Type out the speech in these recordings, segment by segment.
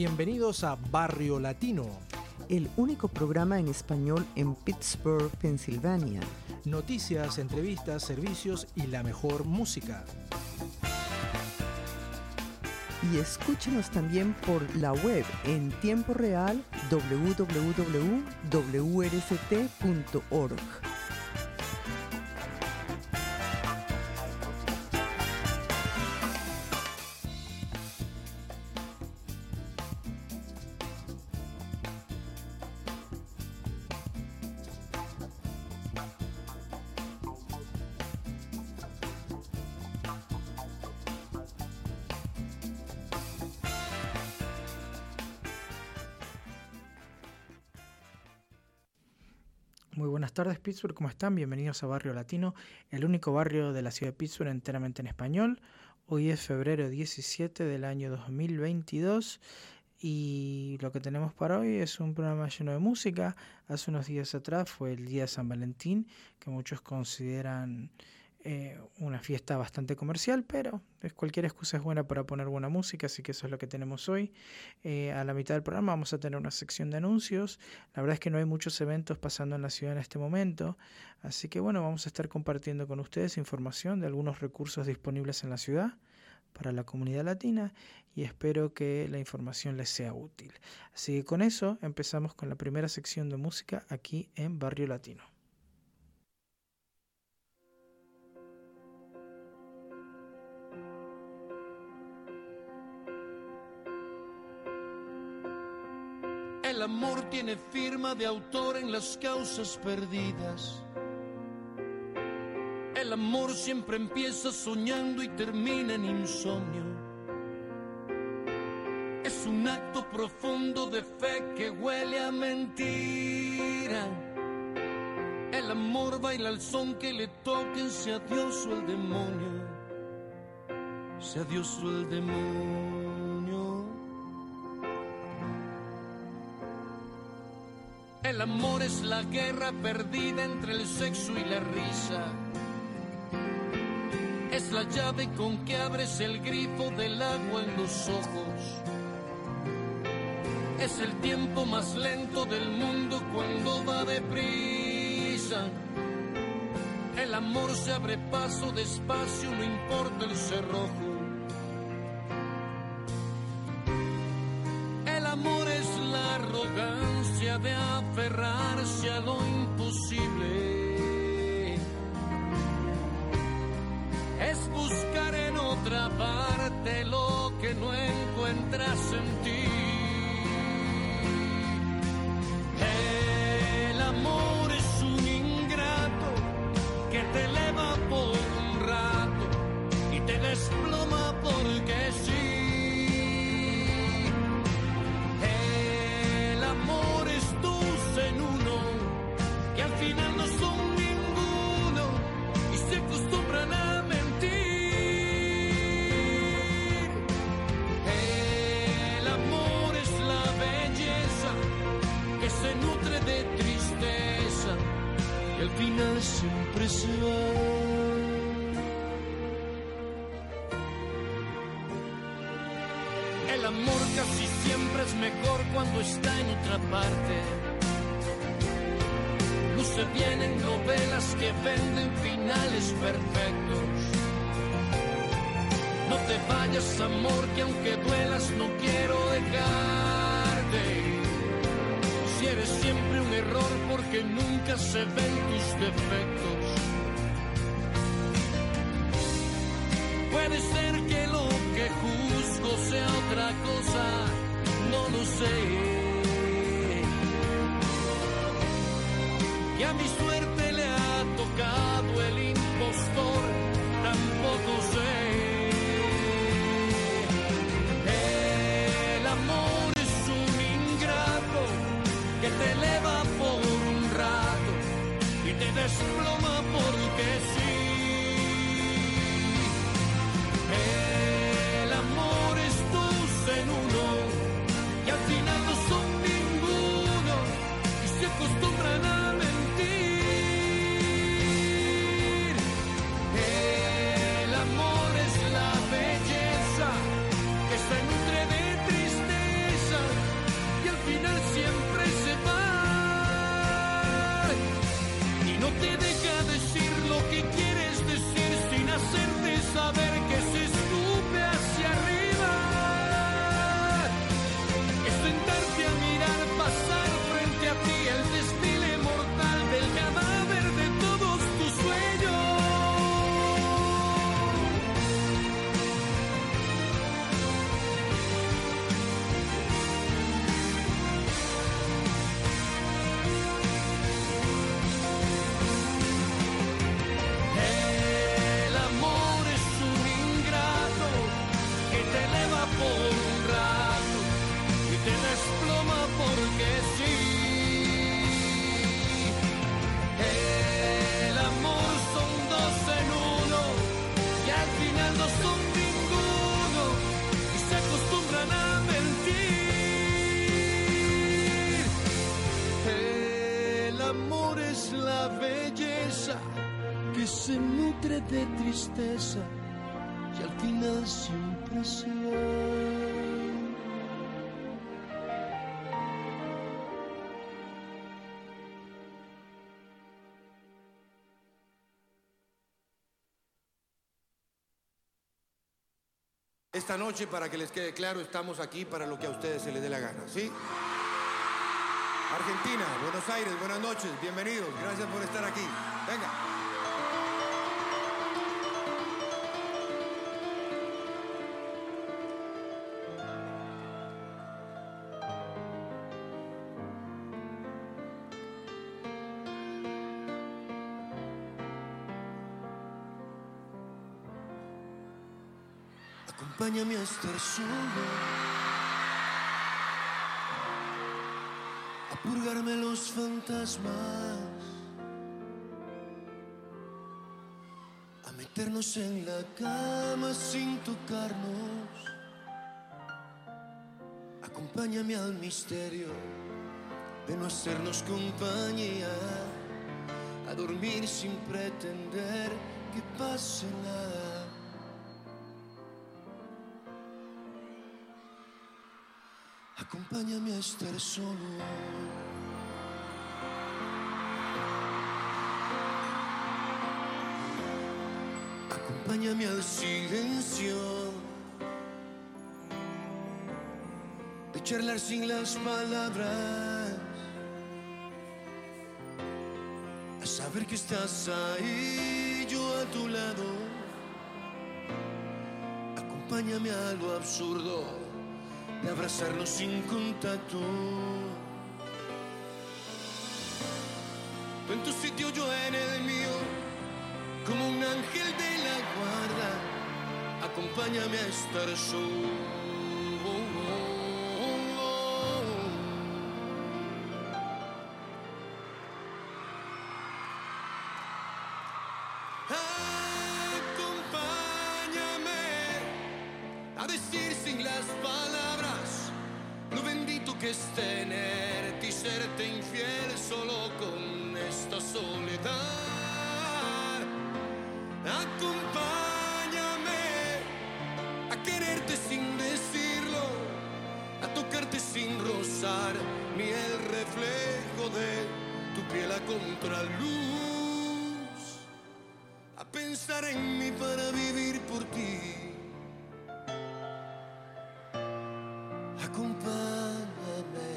Bienvenidos a Barrio Latino, el único programa en español en Pittsburgh, Pensilvania. Noticias, entrevistas, servicios y la mejor música. Y escúchenos también por la web en tiempo real www.wrct.org. Muy buenas tardes, Pittsburgh, ¿cómo están? Bienvenidos a Barrio Latino, el único barrio de la ciudad de Pittsburgh enteramente en español. Hoy es febrero 17 del año 2022 y lo que tenemos para hoy es un programa lleno de música. Hace unos días atrás fue el día de San Valentín, que muchos consideran una fiesta bastante comercial, pero cualquier excusa es buena para poner buena música, así que eso es lo que tenemos hoy. A la mitad del programa vamos a tener una sección de anuncios. La verdad es que no hay muchos eventos pasando en la ciudad en este momento, así que bueno, vamos a estar compartiendo con ustedes información de algunos recursos disponibles en la ciudad para la comunidad latina y espero que la información les sea útil. Así que con eso empezamos con la primera sección de música aquí en Barrio Latino. El amor tiene firma de autor en las causas perdidas. El amor siempre empieza soñando y termina en insomnio. Es un acto profundo de fe que huele a mentira. El amor baila al son que le toquen, sea Dios o el demonio. Sea Dios o el demonio. El amor es la guerra perdida entre el sexo y la risa. Es la llave con que abres el grifo del agua en los ojos. Es el tiempo más lento del mundo cuando va deprisa. El amor se abre paso despacio, no importa el cerrojo. El amor es la arrogancia de aferrarse a lo imposible. Es buscar en otra parte lo que no encuentras en ti. El amor es un ingrato que te eleva por un rato y te desploma porque sí. En uno que al final no son ninguno y se acostumbran a mentir. El amor es la belleza que se nutre de tristeza y al final siempre se va. El amor casi siempre es mejor cuando está en otra parte. Se vienen novelas que venden finales perfectos. No te vayas, amor, que aunque duelas no quiero dejarte. Si eres siempre un error porque nunca se ven tus defectos. Puede ser que lo que juzgo sea otra cosa, no lo sé. Y a mi suerte le ha tocado el impostor, tampoco sé. El amor es un ingrato que te eleva por un rato y te desploma porque sí. El amor es dos en uno y al final no son ninguno y se acostumbran a mentir. que se nutre de tristeza y al final siempre se va. Esta noche, para que les quede claro, estamos aquí para lo que a ustedes se les dé la gana, ¿sí? Argentina, Buenos Aires, buenas noches, bienvenidos, gracias por estar aquí. Venga. Acompáñame a estar solo, a purgarme los fantasmas, a meternos en la cama sin tocarnos. Acompáñame al misterio de no hacernos compañía, a dormir sin pretender que pase nada. Acompáñame a estar solo. Acompáñame al silencio de charlar sin las palabras, a saber que estás ahí, yo a tu lado. Acompáñame a lo absurdo de abrazarnos sin contacto. Tú en tu sitio, yo en el mío, como un ángel de la guarda. Acompáñame a estar solo. Acompáñame a decir sin las palabras lo bendito que es tenerte y serte infiel solo con esta soledad. Acompáñame a quererte sin decirlo, a tocarte sin rozar ni el reflejo de tu piel a contraluz, a pensar en mí para vivir por ti. Acompáñame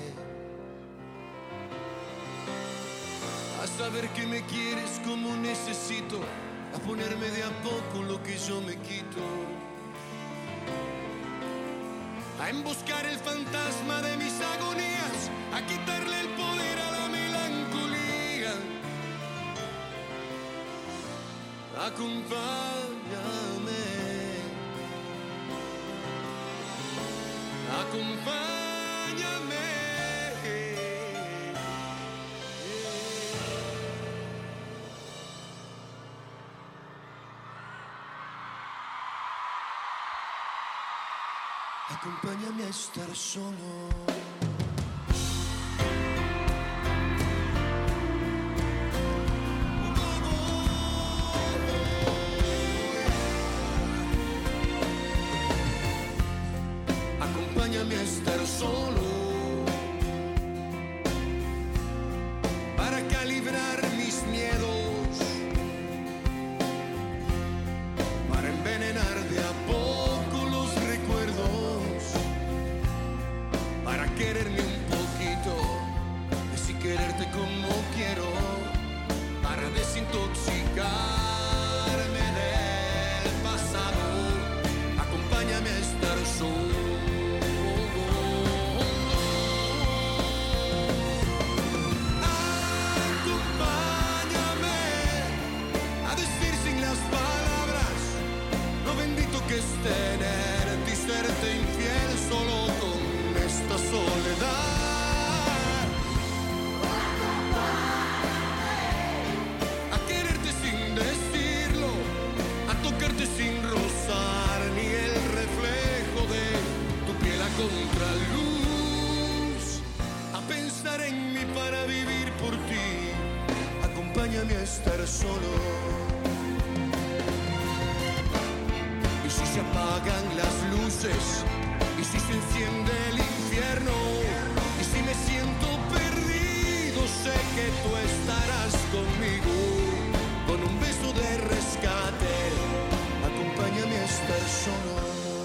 a saber que me quieres como necesito, a ponerme de a poco lo que yo me quito, a emboscar el fantasma de mis agonías, a quitarle el poder a la melancolía. Acompáñame. Acompáñame. Acompáñame a estar solo. Acompáñame a estar solo para calibrar mis miedos, para envenenar de a poco los recuerdos, para quererme un poquito, y si quererte como quiero, para desintoxicarme del pasado. Acompáñame a estar solo. Que es tenerte y serte infiel solo con esta soledad. A quererte sin decirlo, a tocarte sin rozar ni el reflejo de tu piel a contraluz, a pensar en mí para vivir por ti. Acompáñame a estar solo. si se apagan las luces, y si se enciende el infierno, y si me siento perdido, sé que tú estarás conmigo, con un beso de rescate, acompáñame a estar solo.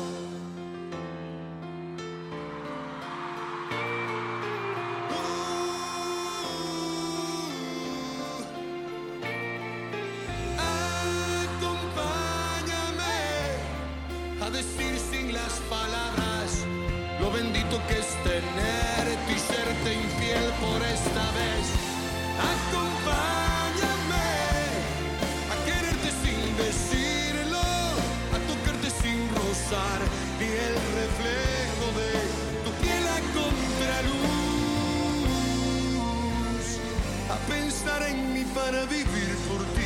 Decir sin las palabras lo bendito que es tenerte y serte infiel por esta vez. Acompáñame a quererte sin decirlo, a tocarte sin rozar ni el reflejo de tu piel a contraluz, a pensar en mí para vivir por ti.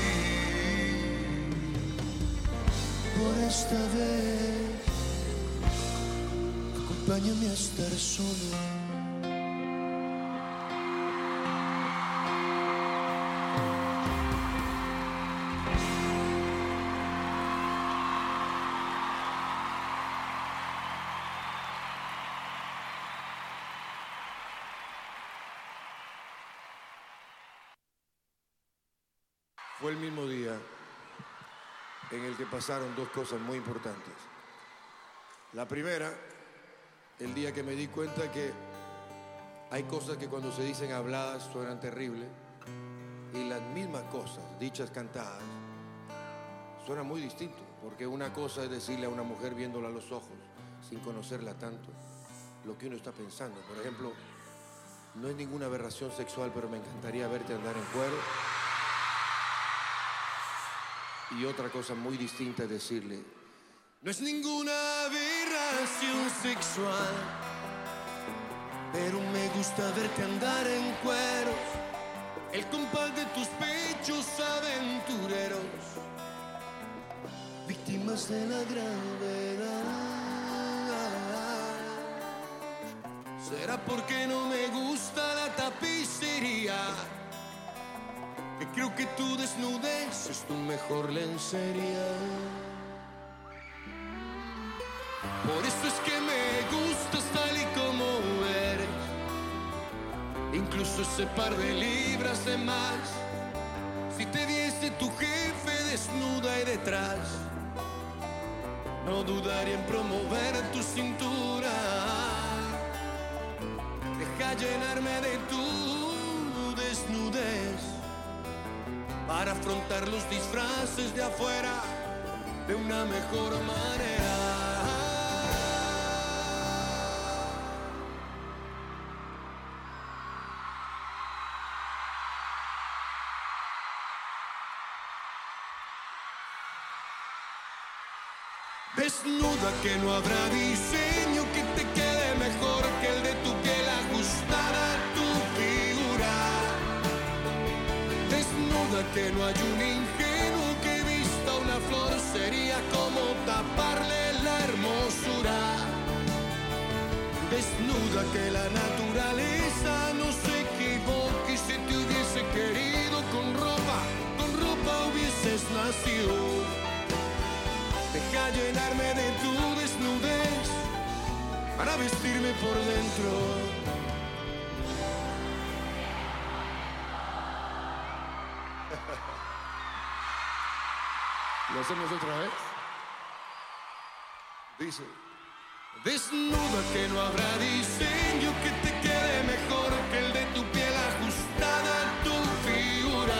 Por esta vez, acompáñame a estar solo. Fue el mismo día en el que pasaron dos cosas muy importantes. La primera, el día que me di cuenta que hay cosas que cuando se dicen habladas suenan terribles, y las mismas cosas dichas cantadas suenan muy distinto, porque una cosa es decirle a una mujer viéndola a los ojos, sin conocerla tanto, lo que uno está pensando. Por ejemplo, no es ninguna aberración sexual, pero me encantaría verte andar en cuero. Y otra cosa muy distinta es decirle, no es ninguna aberración sexual, pero me gusta verte andar en cueros, el compás de tus pechos aventureros, víctimas de la gravedad. ¿Será porque no me gusta la tapicería? Que creo que tu desnudez es tu mejor lencería. Por eso es que me gustas tal y como eres, incluso ese par de libras de más. Si te diese tu jefe desnuda y detrás, no dudaría en promover tu cintura. Deja llenarme de tu desnudez para afrontar los disfraces de afuera de una mejor manera. Desnuda, que no habrá diseño que te quede mejor que el de tu piel ajustada a tu figura. Desnuda, que no hay un ingenuo que vista una flor, sería como taparle la hermosura. Desnuda, que la naturaleza no se equivoque, y si te hubiese querido con ropa hubieses nacido. Deja llenarme de tu desnudez para vestirme por dentro. ¿Lo hacemos otra vez? Dice: desnuda, que no habrá diseño que te quede mejor que el de tu piel ajustada a tu figura.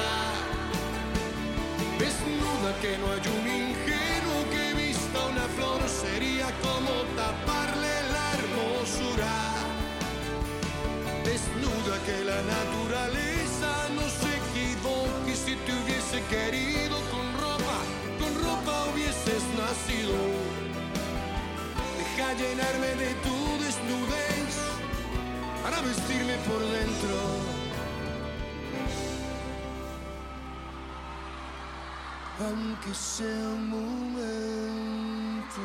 Desnuda, que no hay un ingenuo que vista una flor, sería como taparle la hermosura. Desnuda, que la naturaleza no se equivoque, y si te hubiese querido con ropa hubieses nacido. Deja llenarme de tu desnudez para vestirme por dentro. Aunque sea un momento.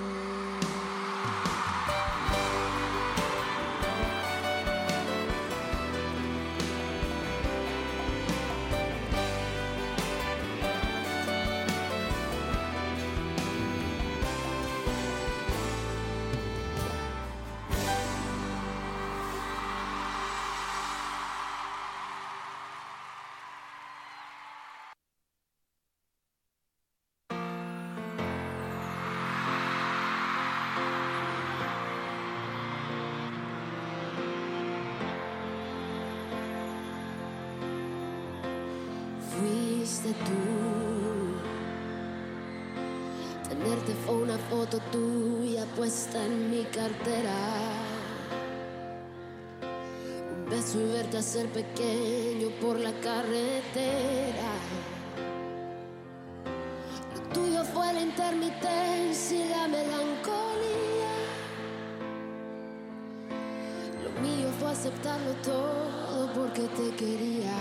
fuiste tú. Tenerte fue una foto tuya puesta en mi cartera. Un beso y verte hacer pequeño por la carretera. Lo tuyo fue la intermitencia y la melancolía. Lo mío fue aceptarlo todo porque te quería.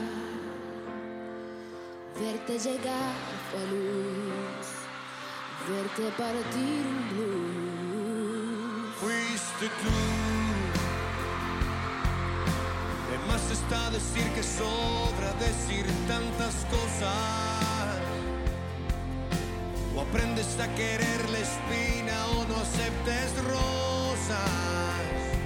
Verte llegar fue luz, verte partir un blues. Fuiste tú. De más está decir que sobra decir tantas cosas. O aprendes a querer la espina o no aceptes rosas.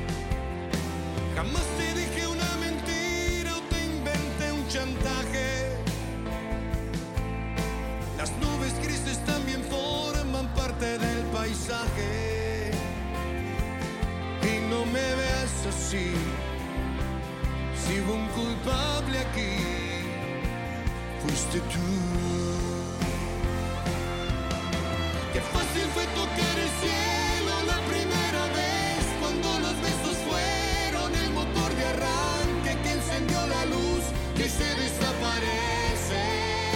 Jamás te dije una mentira o te inventé un chantaje. Las nubes grises también forman parte del paisaje. Y no me veas así, si hubo un culpable aquí, fuiste tú. Qué fácil fue tocar el cielo la primera vez, cuando los besos fueron el motor de arranque que encendió la luz que se desaparece.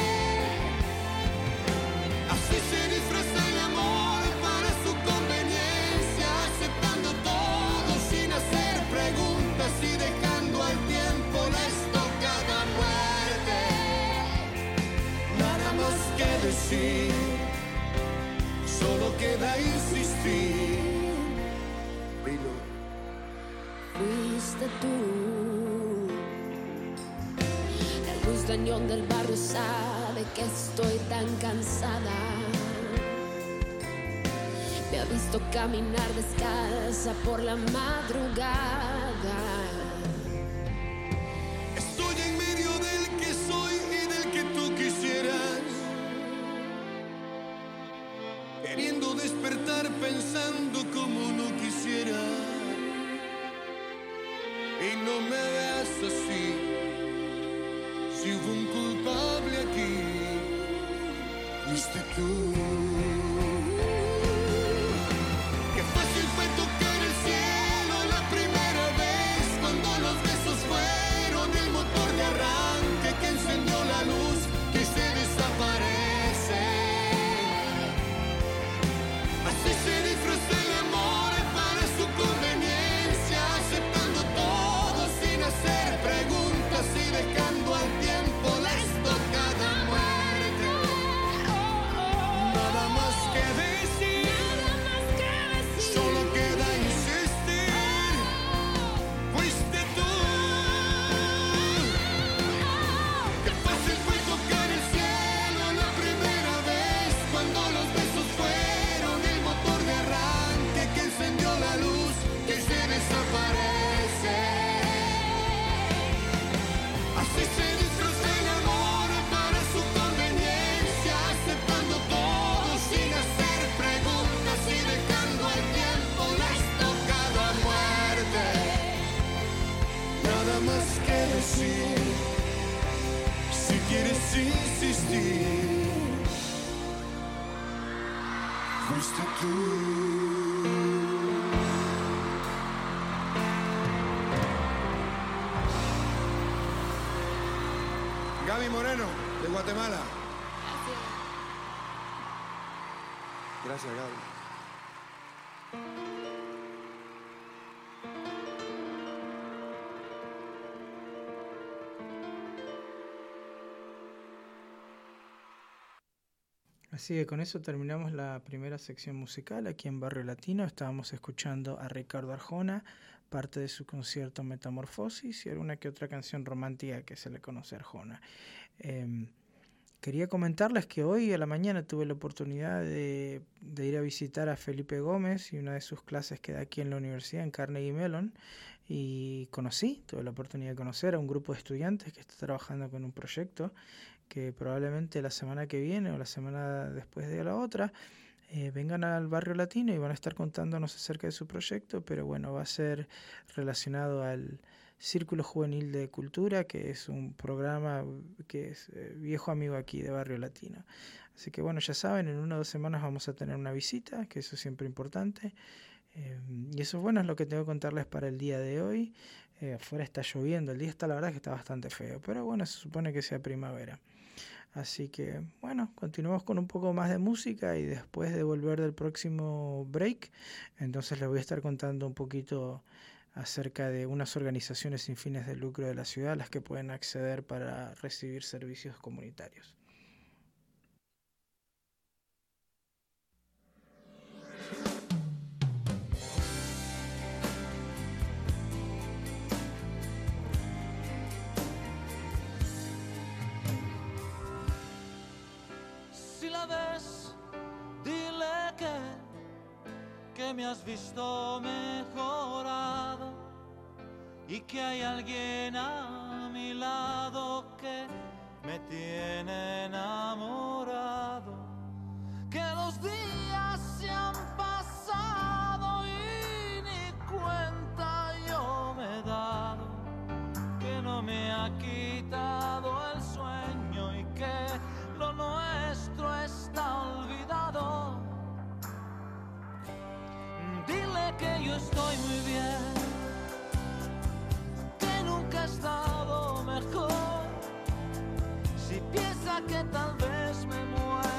Así se disfraza el amor para su conveniencia, aceptando todo sin hacer preguntas y dejando al tiempo la estocada muerte. Nada más que decir, solo queda insistir. Fuiste tú. La luz de neón del barrio sabe que estoy tan cansada. Me ha visto caminar descalza por la madrugada. Estoy en medio del que soy y del que tú quisieras, queriendo despertar pensando como no quisiera. Y no me veas así, si hubo un culpable aquí, fuiste tú. Qué fácil fue tocar el cielo la primera vez, cuando los besos fueron el motor de arranque que encendió la luz que se desaparece. Así se disfraza el amor para su conveniencia, aceptando todo sin hacer preguntas y dejando al tiempo la estocada muerte. Nada más que decir, solo queda insistir. Fuiste tú. Qué fácil fue tocar el cielo la primera vez, cuando los besos fueron el motor de arranque que encendió la luz que se desaparece. Así se disfraza el amor para su conveniencia, aceptando todo sin hacer preguntas y dejando al tiempo la estocada muerte. Nada más que decir, si quieres insistir, fuiste tú. Gaby Moreno, de Guatemala. Gracias, Gaby. Así que con eso terminamos la primera sección musical aquí en Barrio Latino. Estábamos escuchando a Ricardo Arjona, parte de su concierto Metamorfosis y alguna que otra canción romántica que se le conoce a Arjona. Quería comentarles que hoy a la mañana tuve la oportunidad de ir a visitar a Felipe Gómez y una de sus clases que da aquí en la universidad, en Carnegie Mellon, y tuve la oportunidad de conocer a un grupo de estudiantes que está trabajando con un proyecto que probablemente la semana que viene o la semana después de la otra vengan al Barrio Latino y van a estar contándonos acerca de su proyecto, pero bueno, va a ser relacionado al Círculo Juvenil de Cultura, que es un programa que es viejo amigo aquí de Barrio Latino. Así que bueno, ya saben, en 1 o 2 semanas vamos a tener una visita, que eso es siempre importante. Y eso bueno es lo que tengo que contarles para el día de hoy. Afuera está lloviendo, el día está, la verdad que está bastante feo, pero bueno, se supone que sea primavera. Así que bueno, continuamos con un poco más de música y después de volver del próximo break, entonces les voy a estar contando un poquito acerca de unas organizaciones sin fines de lucro de la ciudad a las que pueden acceder para recibir servicios comunitarios. Si la ves, dile que me has visto mejorado y que hay alguien a mi lado que me tiene enamorado, que los días se han pasado y ni cuenta yo me he dado, que no me ha quitado el sueño y que lo nuestro está olvidado. Dile que yo estoy muy bien, que nunca he estado mejor. Si piensa que tal vez me muero,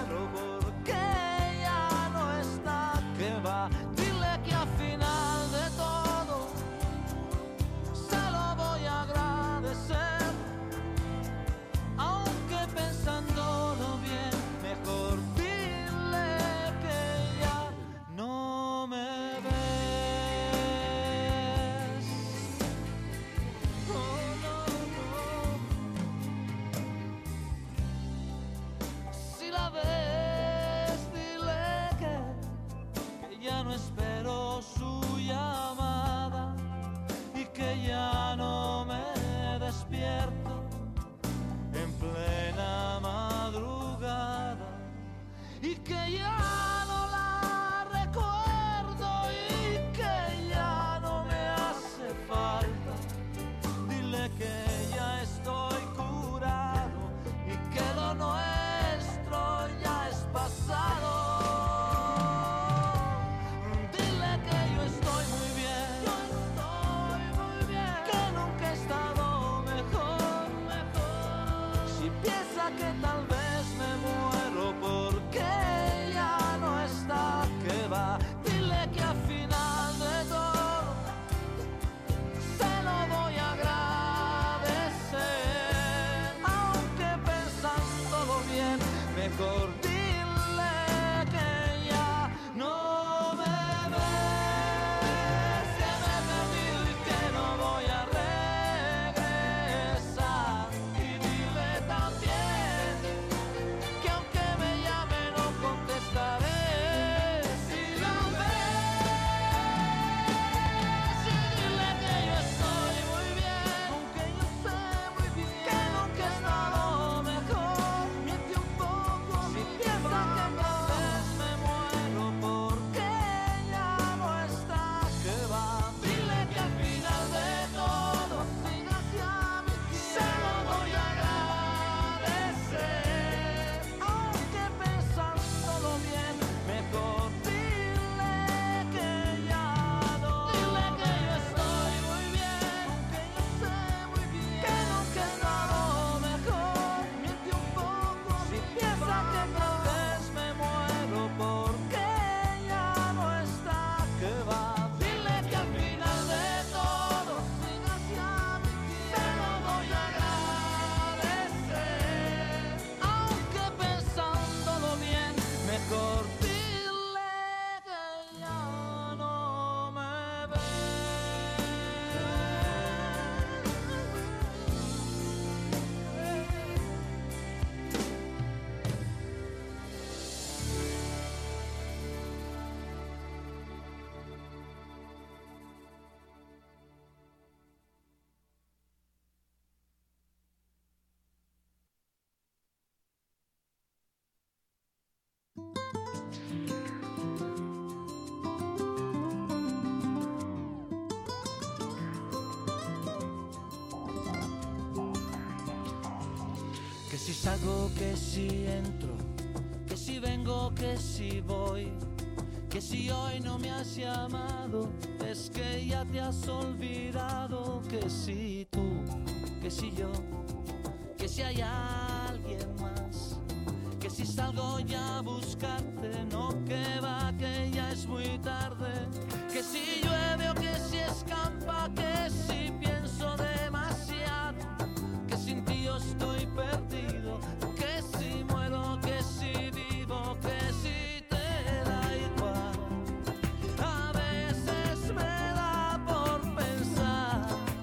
Que si salgo, que si entro, que si vengo, que si voy, que si hoy no me has llamado, es que ya te has olvidado. Que si tú, que si yo, que si hay alguien más, que si salgo ya a buscarte, no, que va, que ya es muy tarde. Que si llueve o que si escampa, que si pienso demasiado, que sin ti yo estoy perdido, que si muero, que si vivo, que si te da igual. A veces me da por pensar,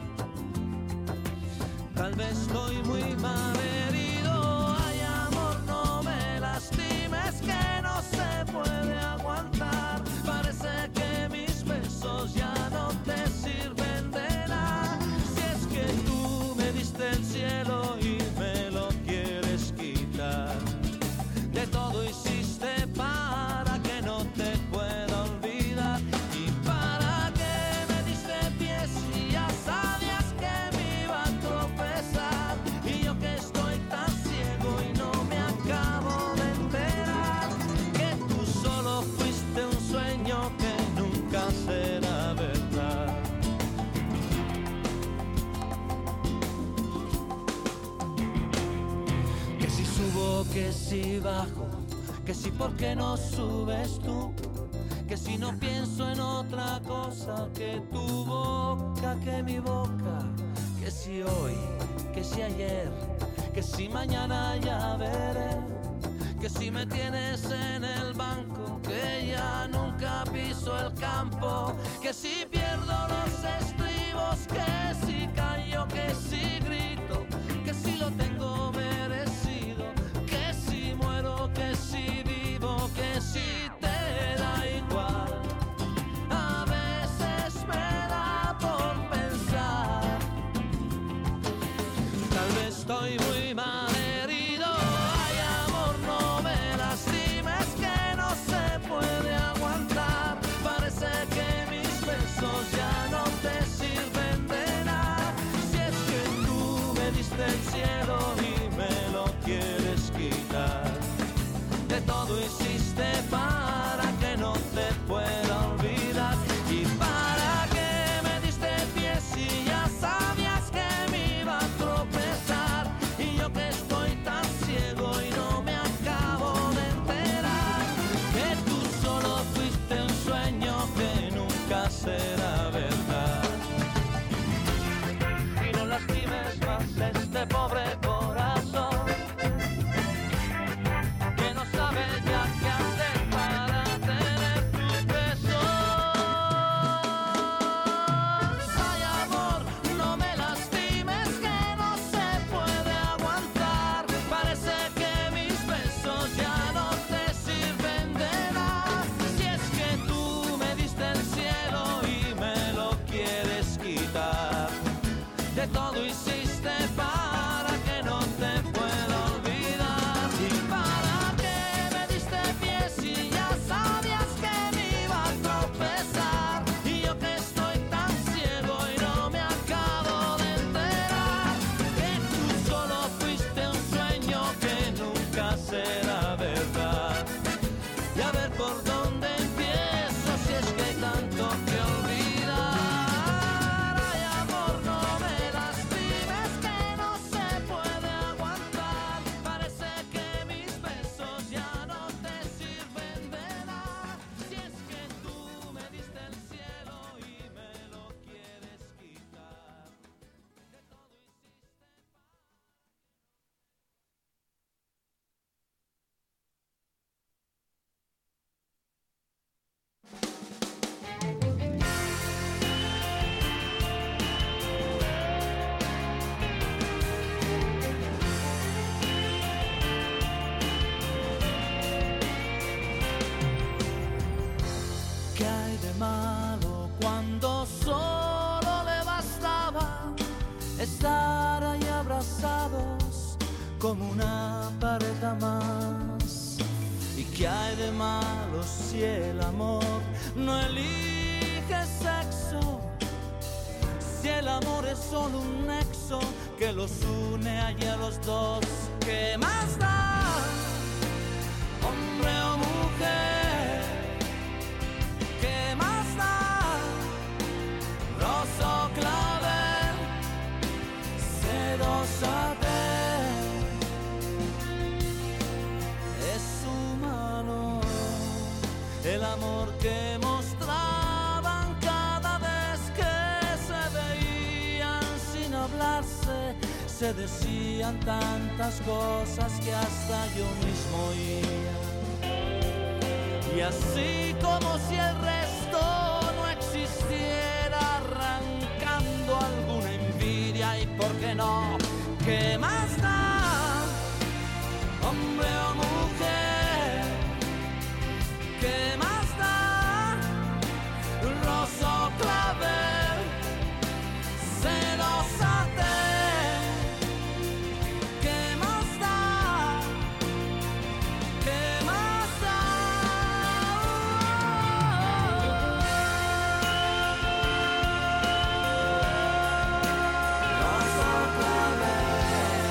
tal vez estoy muy mal herido. Ay, amor, no me lastimes, que no se puede aguantar. Parece que mis besos ya no te sirven de nada. Si es que tú me diste el cielo y me lo quieres quitar. De todo hiciste para que no te pueda olvidar. ¿Y para qué me diste pies si ya sabías que me iba a tropezar? Y yo que estoy tan ciego y no me acabo de enterar que tú solo fuiste un sueño que nunca será verdad. Que si subo, que si bajo, que si por qué no subes tú, que si no pienso en otra cosa que tu boca, que mi boca, que si hoy, que si ayer, que si mañana ya veré, que si me tienes en el banco, que ya nunca piso el campo, que si pierdo los estribos, que si callo, que si grito, que si lo tengo merecido, que si muero, que si vivo, que si te da igual. A veces me da por pensar, tal vez estoy muy mal herido. Ay, amor, no me lastimes, que no se puede aguantar. Parece que mis besos ya no te sirven de nada. Si es que tú me diste el cielo y me lo quieres quitar. De todo hiciste para que no te pueda olvidar. ¿Y para qué me diste pies si ya sabías que me iba a tropezar? Y yo que estoy tan ciego y no me acabo de enterar que tú solo fuiste un sueño que nunca será verdad. Y no lastimes más este pobre corazón que no sabe ya qué hacer para tener tu beso. Ay, amor, no me lastimes, que no se puede aguantar. Parece que mis besos ya no te sirven de nada. Si es que tú me diste el cielo y me lo quieres quitar. De todo hiciste para que no te pueda olvidar. ¿Y para qué me diste pies si ya sabías que me iba a tropezar? Y yo que estoy tan ciego y no me acabo de enterar que tú solo fuiste un sueño que nunca será verdad. Y a ver por dónde empiezo si es que hay tanto que olvidar. Ay, amor, no me lastimes, que no se puede aguantar. Parece que mis besos ya no te sirven de nada. Si es que tú me diste el cielo y me lo quieres quitar. De todo hiciste. ¿Qué hay de malo cuando solo le bastaba estar ahí abrazados como una pareja más? ¿Y qué hay de malo si el amor no elige sexo? Si el amor es solo un nexo que los une allí a los dos ¿qué más da? Hombre o mujer, ¿qué más da? Rosa o clavel, sedosate. Es humano el amor que mostraban cada vez que se veían sin hablarse. Se decían tantas cosas que hasta yo mismo oía. Y así como si el resto no existiera, arrancando alguna envidia. Y por qué no, ¿qué más da? Hombre o mujer, ¿qué más da? Rosa o clavel, sedosate. ¿Qué más da? ¿Qué más da? Rosa o clavel,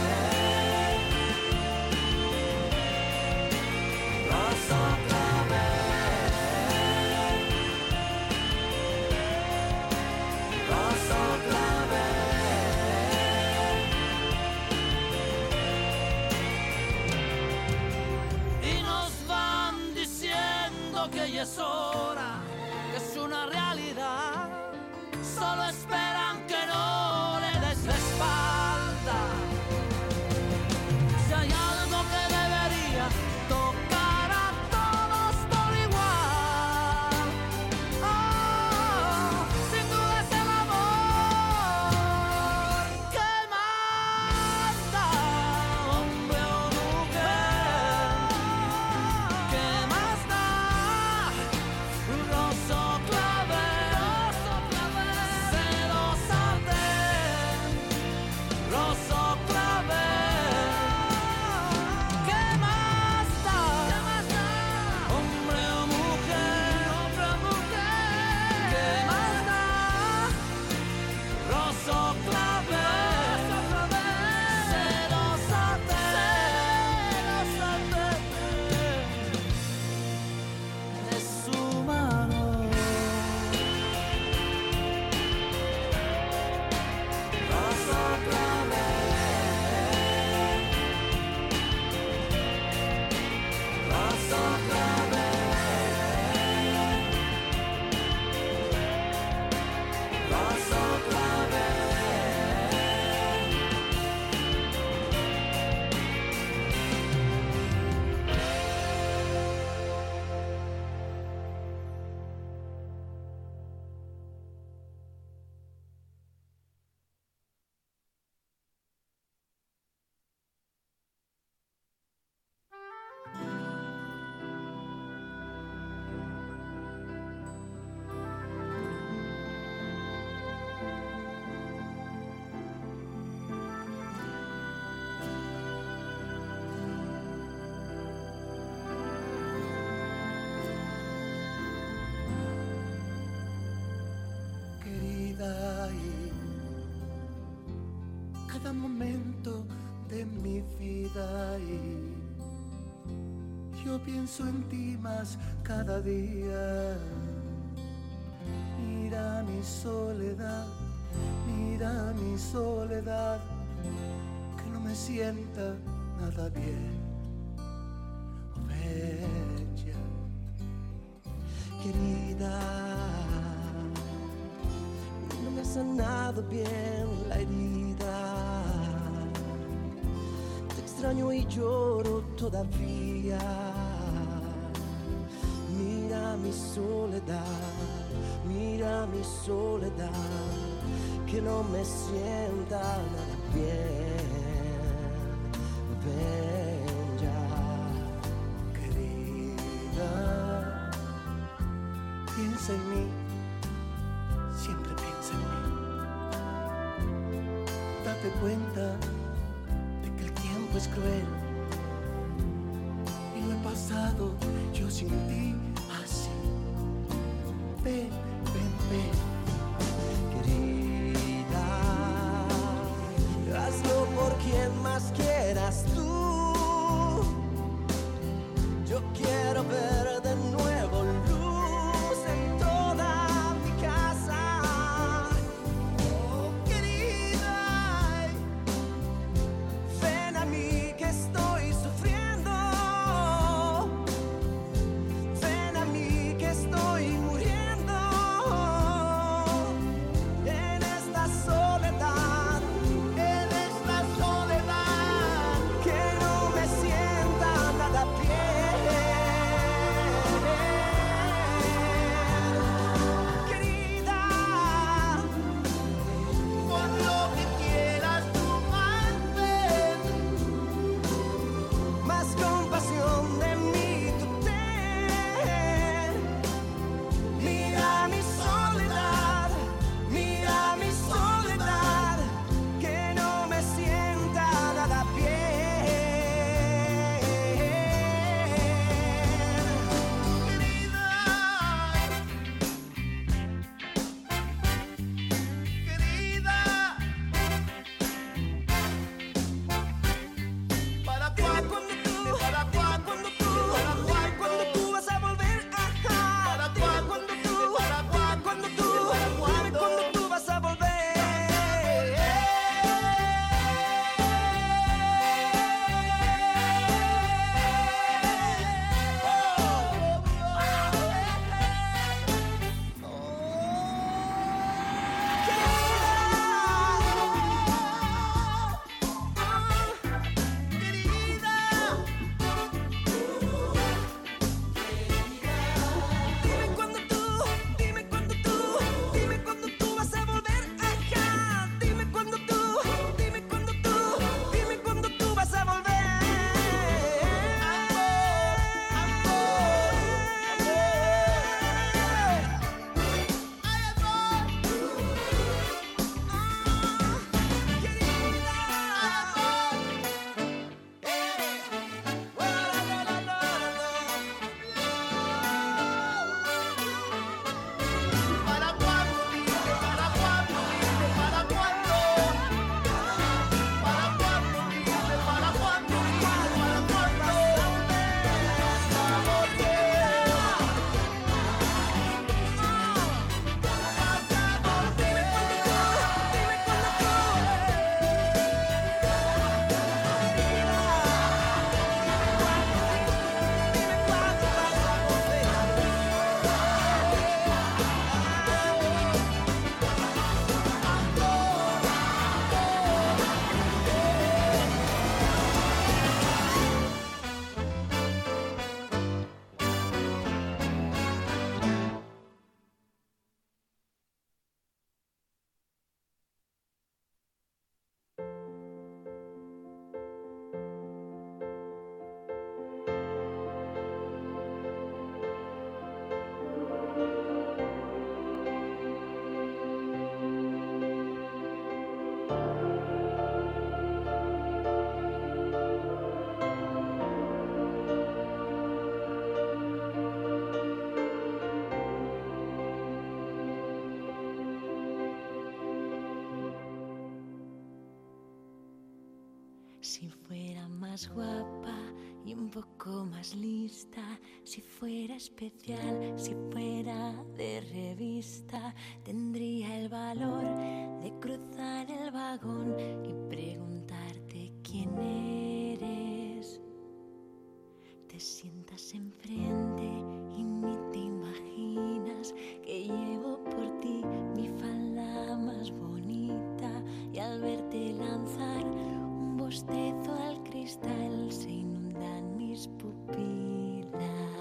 rosa o clavel, rosa o clavel. Y nos van diciendo que ya es hora, que es una realidad. Solo esperan que no le des la espalda. Si hay algo que debería tocar a todos por igual, sin duda es el amor. ¿Qué más da? Hombre o mujer, ¿qué más da? Rosa o clavel, sedosate. Rosa o clavel, ¿qué más da? Hombre o mujer, ¿qué más da? Rosa o clavel, sedosate. Es humano. Rosa o clavel, rosa o clavel, rosa o clavel. Querida, y cada momento de mi vida y yo pienso en ti más cada día. Mira mi soledad, que no me sienta nada bien. Oh, bella, querida, no me ha sanado bien la herida. Te extraño y lloro todavía. Mira mi soledad, que no me sienta nada bien. Ven ya, querida, piensa en mí, siempre piensa en mí. Date cuenta de que el tiempo es cruel y lo he pasado yo sin ti así. Ven, ven, ven, querida, hazlo por quien más quieras tú. ver de nuevo luz en toda mi casa. Oh, querida, ven a mí que estoy sufriendo. Ven a mí que estoy muriendo en esta soledad, que no me sienta nada bien. Querida, por lo que quieras tú más compasión de mí tú ten. Mira mi soledad, que no me sienta nada bien. Querida, ¿para cuándo tú vas a volver? Ajá. ¿Cuándo tú vas a volver? Dime cuándo tú vas a volver. Ajá. Dime cuándo tú vas a volver. Si fuera más guapa y un poco más lista, si fuera especial, si fuera de revista, tendría el valor de cruzar el vagón y preguntarte quién eres. Te sientas enfrente y ni te imaginas que llevo por ti mi falda más bonita, y al verte lanzar un bostezo al cristal se inundan mis pupilas.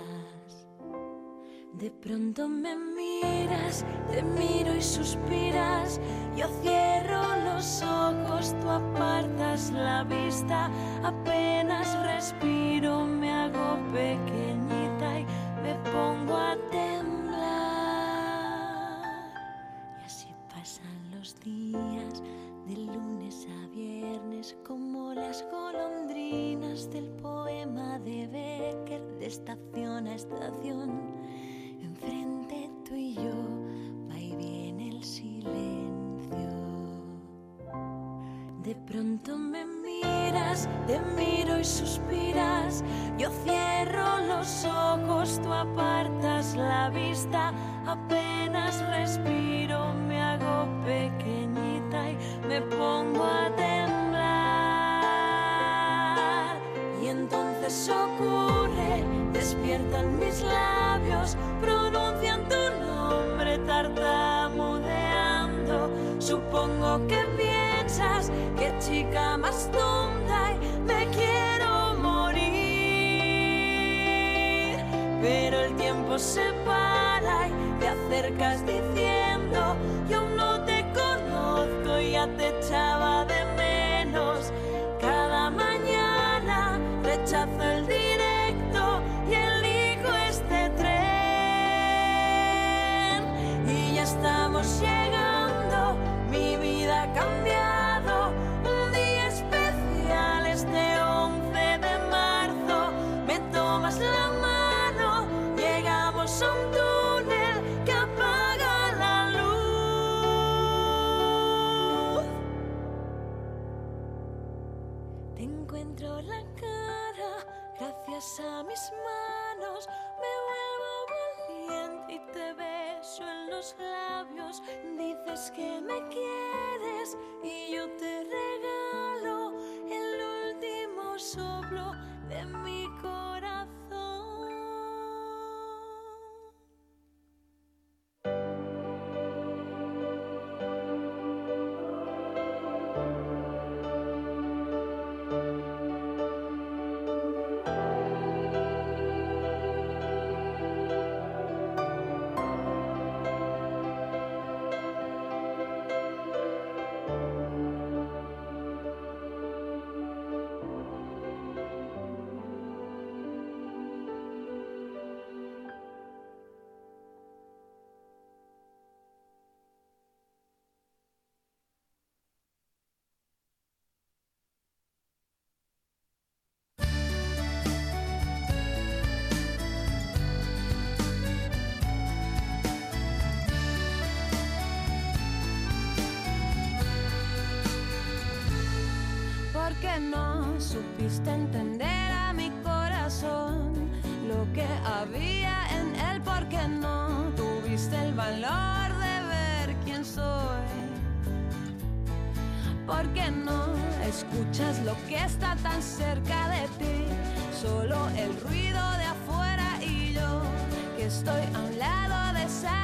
De pronto me miras, te miro y suspiras, yo cierro los ojos, tú apartas la vista, apenas respiro, me hago pequeñita y me pongo a temblar. Y así pasan los días, de lunes a viernes, como las golondrinas del poema de Becker, de estación a estación. Enfrente tú y yo, va y viene el silencio. De pronto me miras, te miro y suspiras, yo cierro los ojos, lejos tú apartas la vista, apenas respiro, me hago pequeñita y me pongo a temblar. Y entonces ocurre, despiertan mis labios, pronuncian tu nombre tartamudeando. Supongo que piensas, qué chica más tonta y me quiero morir. Pero el tiempo se para y te acercas diciendo, yo aún no te conozco, ya te echaba de menos. Cada mañana rechazo el directo y elijo este tren. Y ya estamos llegando, mi vida ha cambiado. Un día especial este 11 de marzo. Me tomas la mano, llegamos a un túnel que apaga la luz. Te encuentro la cara, gracias a mis manos. Me vuelvo valiente y te beso en los labios. Dices que me quieres y yo te regalo el último soplo de mi corazón. ¿Por qué no supiste entender a mi corazón lo que había en él? ¿Por qué no tuviste el valor de ver quién soy? ¿Por qué no escuchas lo que está tan cerca de ti? Solo el ruido de afuera y yo, que estoy a un lado,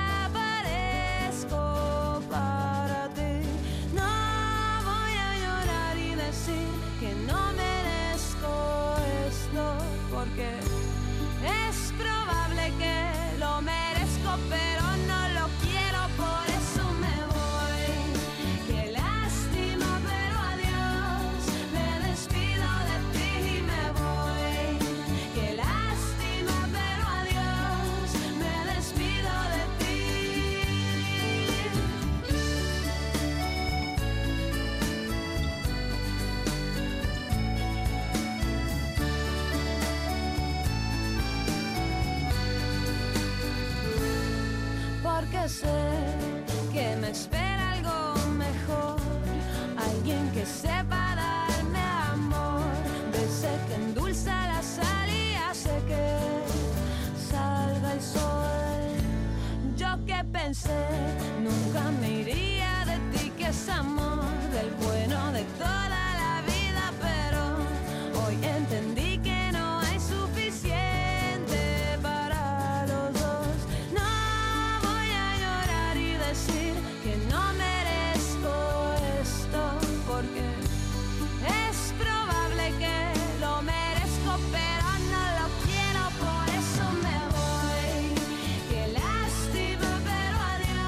desaparezco para ti. No voy a llorar y decir que no merezco esto, porque es probable que lo merezco, pero no lo quiero, por eso me voy. Qué lástima, pero adiós, me despido de ti y me voy. Qué lástima, pero adiós, me despido de ti. Porque sé que me espera algo mejor, alguien que sepa darme amor, de ese que endulza la sal y hace que salga el sol. Yo que pensé nunca me iría de ti, que es amor del bueno de toda la vida, pero hoy entendí que no hay suficiente para los dos. No voy a llorar y decir que no merezco esto, porque es probable que lo merezco, pero no lo quiero, por eso me voy. Qué lástima, pero adiós.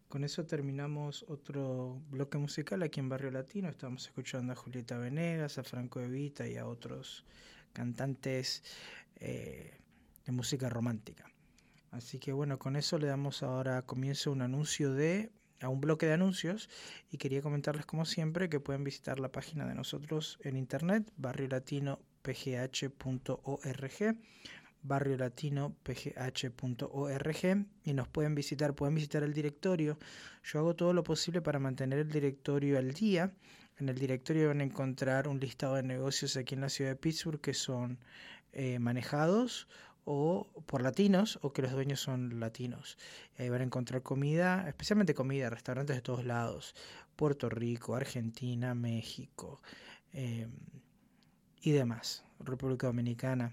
con eso terminamos otro bloque musical aquí en Barrio Latino. Estamos escuchando a Julieta Venegas, a Franco De Vita y a otros cantantes de música romántica. Así que bueno, con eso le damos ahora comienzo a un bloque de anuncios, y quería comentarles como siempre que pueden visitar la página de nosotros en internet, barriolatinopgh.org, barriolatinopgh.org, y nos pueden visitar el directorio. Yo hago todo lo posible para mantener el directorio al día. En el directorio van a encontrar un listado de negocios aquí en la ciudad de Pittsburgh que son manejados o por latinos o que los dueños son latinos. Y ahí van a encontrar comida, especialmente comida, restaurantes de todos lados, Puerto Rico, Argentina, México y demás, República Dominicana.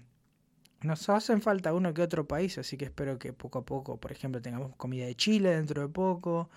Nos hacen falta uno que otro país, así que espero que poco a poco, por ejemplo, tengamos comida de Chile dentro de poco,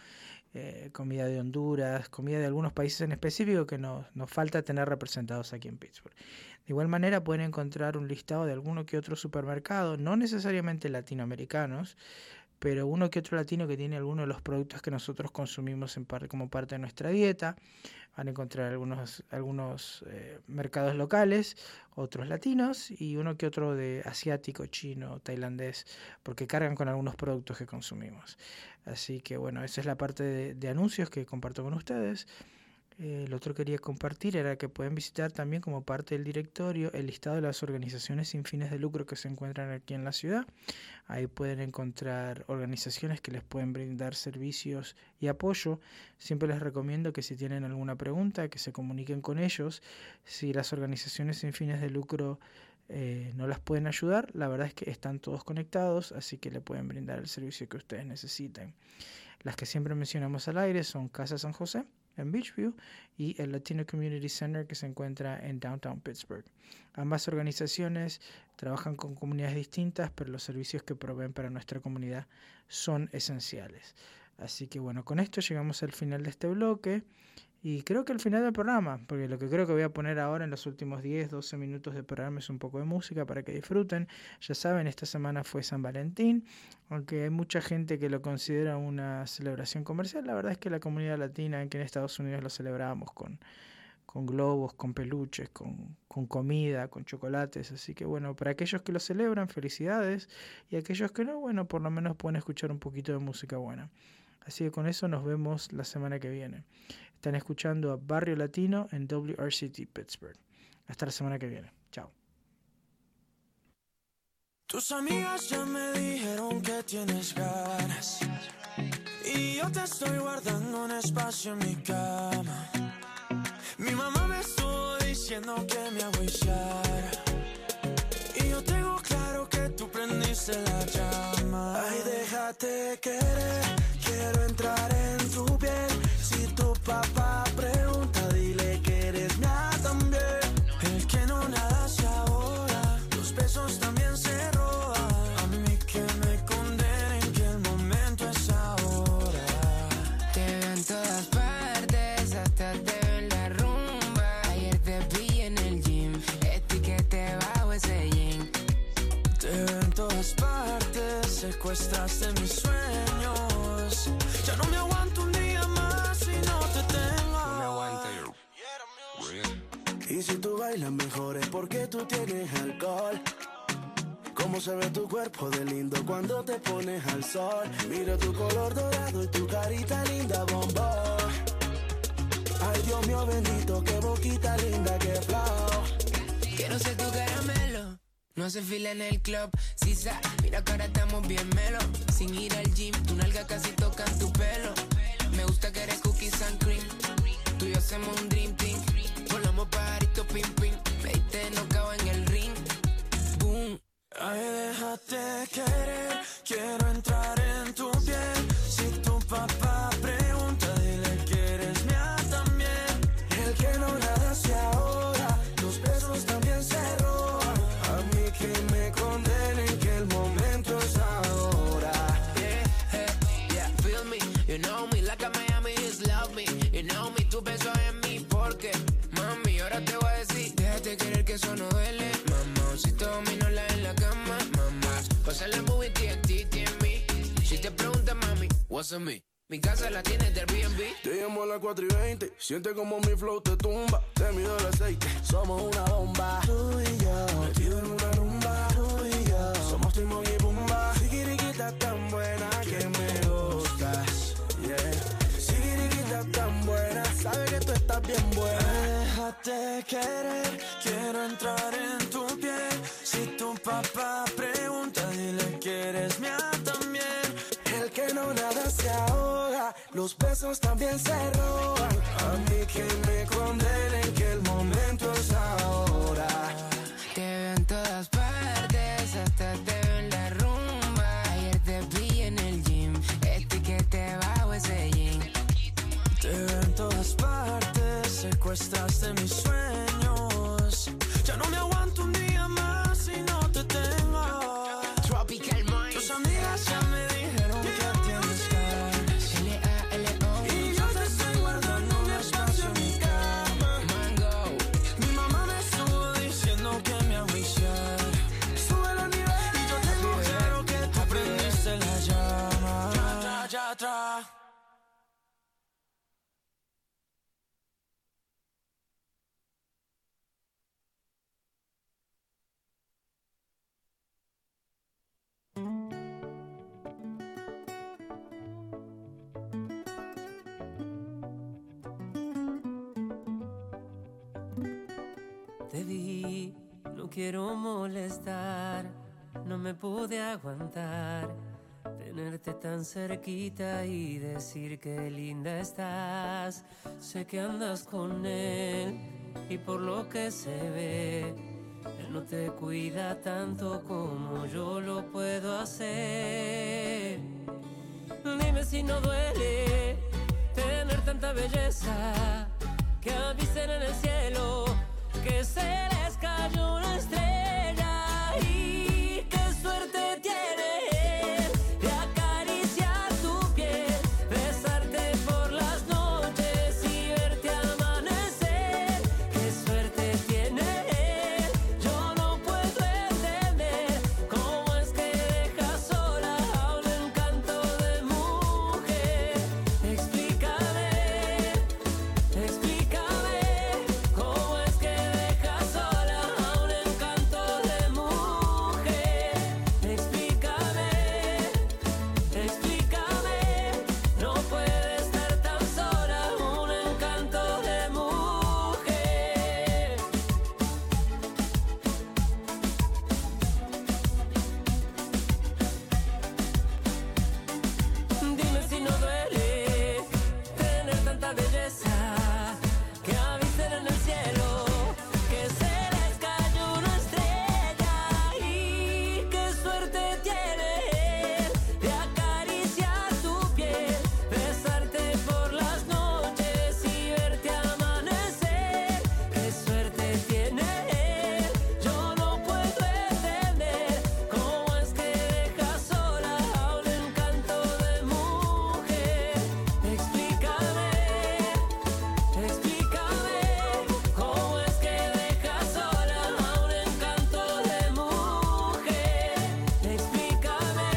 comida de Honduras, comida de algunos países en específico que nos falta tener representados aquí en Pittsburgh. De igual manera pueden encontrar un listado de alguno que otro supermercado, no necesariamente latinoamericanos, pero uno que otro latino que tiene algunos de los productos que nosotros consumimos como parte de nuestra dieta. Van a encontrar algunos mercados locales, otros latinos y uno que otro de asiático, chino, tailandés, porque cargan con algunos productos que consumimos. Así que bueno, esa es la parte de anuncios que comparto con ustedes. Lo otro que quería compartir era que pueden visitar también como parte del directorio el listado de las organizaciones sin fines de lucro que se encuentran aquí en la ciudad. Ahí pueden encontrar organizaciones que les pueden brindar servicios y apoyo. Siempre les recomiendo que si tienen alguna pregunta, que se comuniquen con ellos. Si las organizaciones sin fines de lucro no las pueden ayudar, la verdad es que están todos conectados, así que le pueden brindar el servicio que ustedes necesiten. Las que siempre mencionamos al aire son Casa San José en Beachview y el Latino Community Center que se encuentra en Downtown Pittsburgh. Ambas organizaciones trabajan con comunidades distintas, pero los servicios que proveen para nuestra comunidad son esenciales. Así que bueno, con esto llegamos al final de este bloque y creo que al final del programa, porque lo que creo que voy a poner ahora en los últimos 10-12 minutos de programa es un poco de música para que disfruten. Ya saben, esta semana fue San Valentín, aunque hay mucha gente que lo considera una celebración comercial. La verdad es que la comunidad latina aquí en Estados Unidos lo celebrábamos con globos, con peluches, con comida, con chocolates. Así que bueno, para aquellos que lo celebran, felicidades, y aquellos que no, bueno, por lo menos pueden escuchar un poquito de música buena. Así que con eso nos vemos la semana que viene. Están escuchando a Barrio Latino en WRCT Pittsburgh. Hasta la semana que viene. Chao. Tus amigas ya me dijeron que tienes ganas y yo te estoy guardando un espacio en mi cama. Mi mamá me estuvo diciendo que me agüiciara y yo tengo claro que tú prendiste la llama. Ay, déjate querer, quiero entrar en tu piel. Si tu papá pregunta, dile que eres mía también. El que no nada se ahora, los besos también se roban. A mí que me condenen, que el momento es ahora. Te veo en todas partes, hasta te veo en la rumba. Ayer te vi en el gym, etiquete bajo ese jean. Te veo en todas partes, secuestraste mis sueños. Ya no me aguanto un día más si no te tengo. No me aguanto yo. Y si tú bailas mejor es porque tú tienes alcohol. Cómo se ve tu cuerpo de lindo cuando te pones al sol. Mira tu color dorado y tu carita linda, bombón. Ay, Dios mío bendito, qué boquita linda, qué flow. Quiero ser tu caramelo, no hace fila en el club. Sisa, mira que ahora estamos bien melo. Sin ir al gym, tu nalga casi toca tu pelo. Me gusta que eres cookies and cream. Tú y yo hacemos un dream team. Volamos pajarito, pim pim. Me diste knockout en el ring. Boom. Ay, déjate querer, quiero entrar en tu piel. Si tu papá pregunta, dile que eres mía también. El que no nada se ahora, los besos también se roban. A mí que me condenen, que el momento es ahora. Yeah, feel me, you know me, like a Miami just love me. You know me, tu beso en mí, porque mami, ahora te voy a decir, déjate querer que eso no duele. Mamacito, dominola en la cama, mamá. Pasa la movie, TNT en mí. Si te pregunta mami, what's on me? Mi casa la tienes del B&B. Te llamo a las 4:20, siente como mi flow te tumba. Te mido el aceite, somos una bomba. Tú y yo, metido en una rumba. Tú y yo, somos Timón y Pumba. Sigiriquita tan buena que me gustas, yeah. Sigiriquita tan buena, sabe que tú estás bien buena. Déjate querer, quiero entrar en tu piel. Si tu papá pregunta, dile que eres mía también. El que no nada se ahoga, los besos también se roban. A mí que me condenen, que el momento es ahora. Te veo en todas partes, hasta te veo en la rumba. Ayer te vi en el gym, que te bajo ese jean. Te veo en todas partes, secuestraste mis sueños. Ya no me aguanto un día más si no te tengo. Tropical Mind. Tus amigas ya me dijeron que tienes ganas. L-A-L-O. Y yo te estoy guardando un espacio en mi cama. Mango. Mi mamá me estuvo diciendo que me auspiciara. Sube los niveles y yo tengo claro que tú prendiste la llama. Ya atrás. Te vi, no quiero molestar, no me pude aguantar. Tenerte tan cerquita y decir que linda estás. Sé que andas con él y por lo que se ve, él no te cuida tanto como yo lo puedo hacer. Dime si no duele tener tanta belleza, que avisten en el cielo que se les cayó una estrella. Y qué suerte tiene él de acariciar tu piel, besarte por las noches y verte amanecer. Qué suerte tiene él, yo no puedo entender cómo es que deja sola a un encanto de mujer. Explícame, explícame cómo es que deja sola a un encanto de mujer. Explícame, explícame, no puede estar tan sola un encanto de mujer. Dime si no duele tener tanta belleza, que avisten en el cielo que se les cayó una estrella. Y qué suerte tiene él de acariciar tu piel, besarte por las noches y verte amanecer. Qué suerte tiene él, yo no puedo entender cómo es que deja sola a un encanto de mujer. Explícame, explícame cómo es que deja sola a un encanto de mujer. Explícame,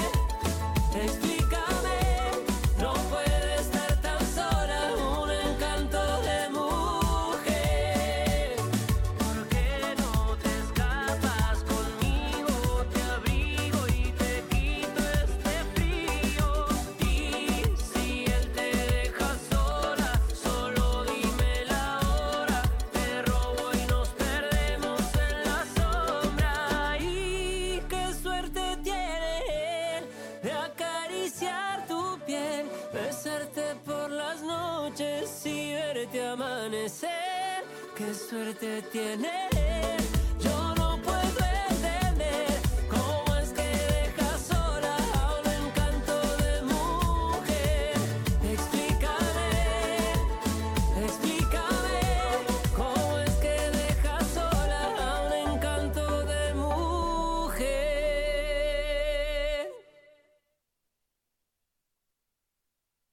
explícame, no puede estar tan sola un encanto de mujer. ¿Por qué no te escapas conmigo? Te abrigo y te quito este frío. Y si él te deja sola, solo dime la hora. Te robo y nos perdemos en la sombra. Y qué suerte tiene él de acariciar tu piel, besarte por las noches y verte amanecer. Qué suerte tiene él, yo no puedo entender cómo es que deja sola a un encanto de mujer. Explícame, explícame cómo es que deja sola a un encanto de mujer.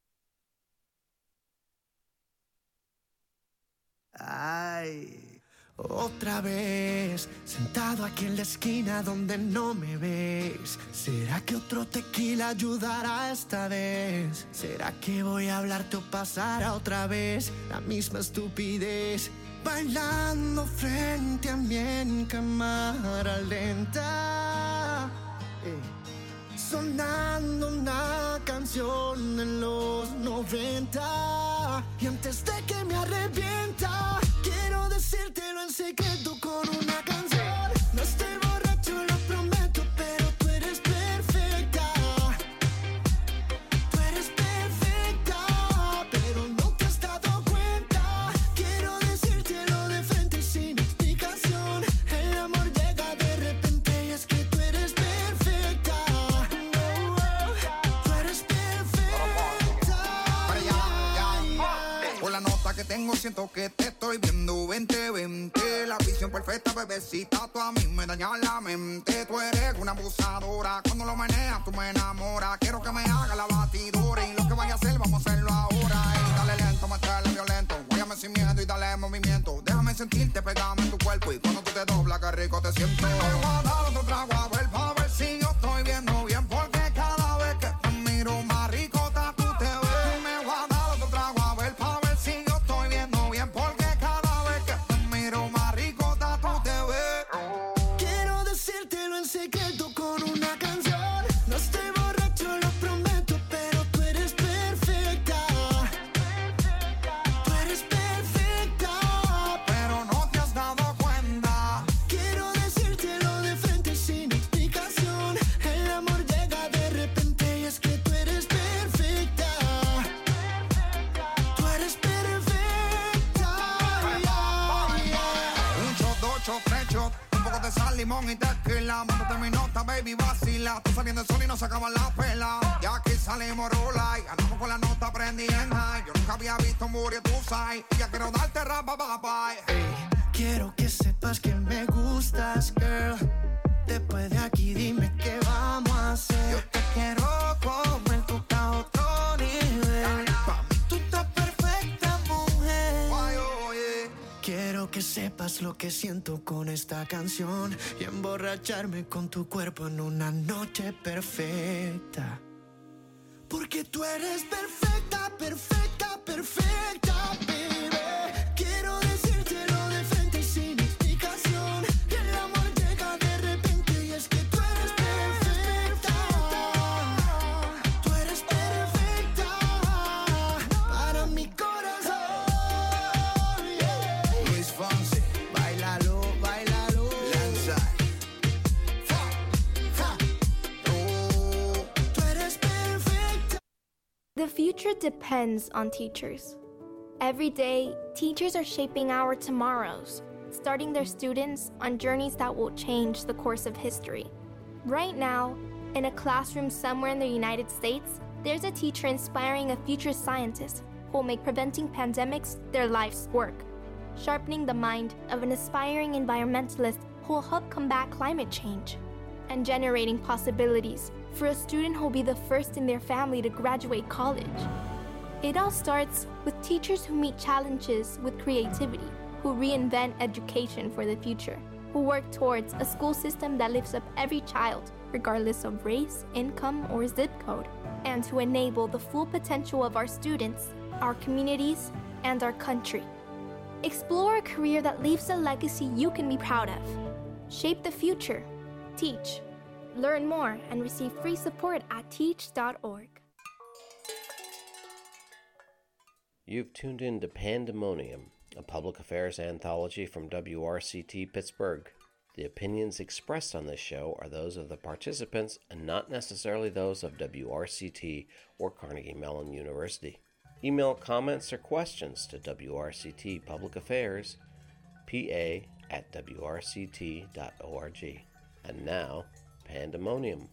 Ay, Otra vez, sentado aquí en la esquina donde no me ves. ¿Será que otro tequila ayudará esta vez? ¿Será que voy a hablarte o pasará otra vez la misma estupidez? Bailando frente a mí en cámara lenta, sonando una canción en los 90. Y antes de que me arrepienta, quiero decírtelo en secreto con una canción. No estoy borracho, lo prometo, pero tú eres perfecta. Tú eres perfecta, pero no te has dado cuenta. Quiero decírtelo de frente y sin explicación. El amor llega de repente y es que tú eres perfecta. Tú eres perfecta. Por la nota que tengo siento que te estoy viendo 20-20. La visión perfecta, bebecita, tú a mí me dañas la mente. Tú eres una abusadora, cuando lo meneas tú me enamoras. Quiero que me haga la batidora y lo que vaya a hacer vamos a hacerlo ahora. Dale lento, métele violento, guáyame sin miedo y dale movimiento. Déjame sentirte, pegame en tu cuerpo y cuando tú te doblas qué rico te siento. Me voy a dar otro trago a ver, pa' ver si yo estoy viendo bien, porque cada vez que te miro más ricota tú te ves. Me voy a dar otro trago a ver, pa' ver si yo estoy viendo bien, porque cada vez que te miro más ricota tú te ves. Quiero decírtelo en secreto con una canción. No estoy borracho, lo prometo, pero tú eres perfecta. Tú eres perfecta, pero no te has dado cuenta. quiero decírtelo de frente y sin explicación. El amor llega de repente y es que tú eres perfecta. Tú eres perfecta. Un shot, dos shots, tres shots, un poco de sal, limón y tequila. Mándate mi nota, baby, vacila. Tú saliendo el sol y no se acaba la pela. Ya aquí salimos rola y andamos con la nota prendida en high. Yo nunca había visto un booty, tú sabes. Y ya quiero darte rapa, bye. Quiero que sepas que me gustas, girl. Después de aquí dime qué vamos a hacer. Yo te quiero comer, tú estás a otro nivel. Pa' mí tú estás perfecta, mujer. Quiero que sepas lo que siento con esta canción y emborracharme con tu cuerpo en una noche perfecta. Porque tú eres perfecta, perfecta, perfecta, baby. Quiero decírtelo de frente y sin explicación. Que el amor llega de repente y es que tú eres perfecta. Tú eres perfecta para mi corazón. Luis Fonsi, Bailalo, bailalo. Lanza. Tú eres perfecta. The future depends on teachers. Every day, teachers are shaping our tomorrows, starting their students on journeys that will change the course of history. Right now, in a classroom somewhere in the United States, there's a teacher inspiring a future scientist who will make preventing pandemics their life's work, sharpening the mind of an aspiring environmentalist who will help combat climate change, and generating possibilities for a student who will be the first in their family to graduate college. It all starts with teachers who meet challenges with creativity, who reinvent education for the future, who work towards a school system that lifts up every child, regardless of race, income, or zip code, and to enable the full potential of our students, our communities, and our country. Explore a career that leaves a legacy you can be proud of. Shape the future. Teach. Learn more and receive free support at teach.org. You've tuned in to Pandemonium, a public affairs anthology from WRCT Pittsburgh. The opinions expressed on this show are those of the participants and not necessarily those of WRCT or Carnegie Mellon University. Email comments or questions to WRCT Public Affairs, pa@wrct.org. And now, Pandemonium.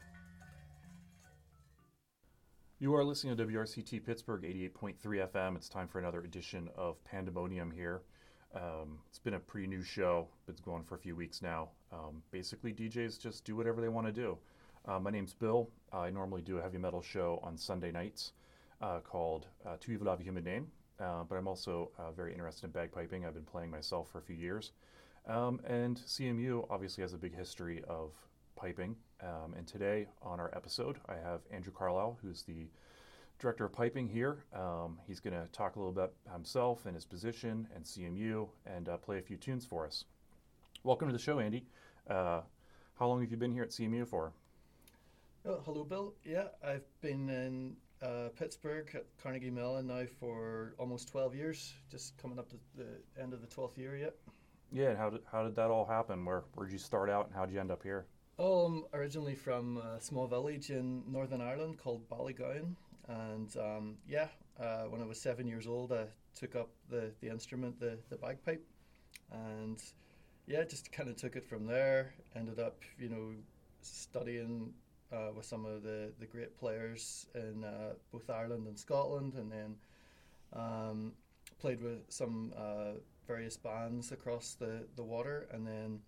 You are listening to WRCT Pittsburgh 88.3 FM. It's time for another edition of Pandemonium here. It's been a pretty new show. It's going for a few weeks now. Basically, DJs just do whatever they want to do. My name's Bill. I normally do a heavy metal show on Sunday nights called Tu veux la vie humaine. but I'm also very interested in bagpiping. I've been playing myself for a few years. And CMU obviously has a big history of piping. And today on our episode, I have Andrew Carlisle, who's the director of piping here. He's going to talk a little bit about himself and his position and CMU and play a few tunes for us. Welcome to the show, Andy. How long have you been here at CMU for? Oh, hello, Bill. Yeah, I've been in Pittsburgh at Carnegie Mellon now for almost 12 years, just coming up to the end of the 12th year yet. Yeah, and how did that all happen? Where'd you start out and how'd you end up here? Oh, I'm originally from a small village in Northern Ireland called Ballygowan. And when I was 7 years old, I took up the instrument, the bagpipe. And yeah, just kind of took it from there. Ended up, studying with some of the great players in both Ireland and Scotland, and then played with some various bands across the water. And then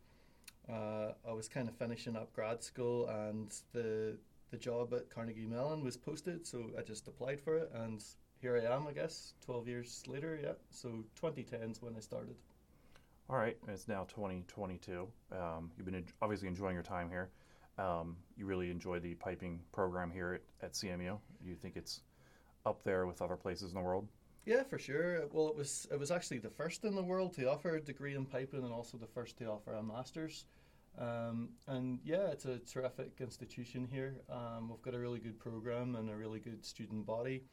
I was kind of finishing up grad school, and the job at Carnegie Mellon was posted, so I just applied for it, and here I am, I guess, 12 years later, yeah. So 2010 is when I started. All right, and it's now 2022. You've been obviously enjoying your time here. You really enjoy the piping program here at CMU. Do you think it's up there with other places in the world? Yeah, for sure. Well, it was actually the first in the world to offer a degree in piping, and also the first to offer a master's. And yeah, it's a terrific institution here. We've got a really good program and a really good student body.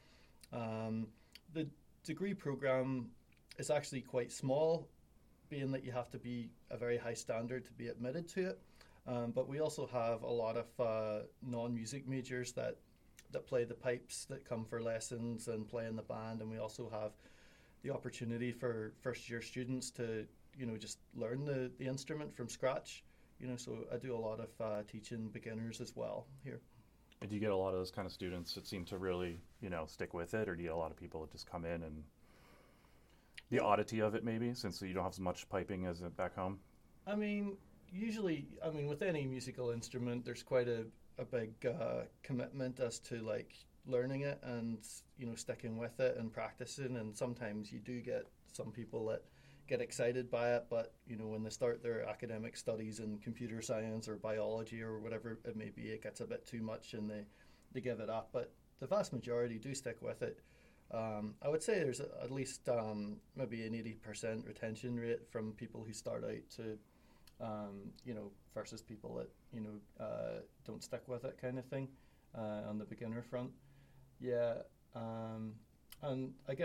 The degree program is actually quite small, being that you have to be a very high standard to be admitted to it. But we also have a lot of non-music majors that play the pipes, that come for lessons and play in the band. And we also have the opportunity for first-year students to, just learn the instrument from scratch. So I do a lot of teaching beginners as well here. And do you get a lot of those kind of students that seem to really, stick with it, or do you get a lot of people that just come in and the oddity of it maybe, since you don't have as much piping as back home? I mean, usually, with any musical instrument, there's quite a big commitment as to learning it and, sticking with it and practicing. And sometimes you do get some people that get excited by it, but when they start their academic studies in computer science or biology or whatever it may be, it gets a bit too much and they give it up. But the vast majority do stick with it. I would say there's at least maybe an 80% retention rate from people who start out to versus people that don't stick with it, kind of thing, on the beginner front. Yeah, and I guess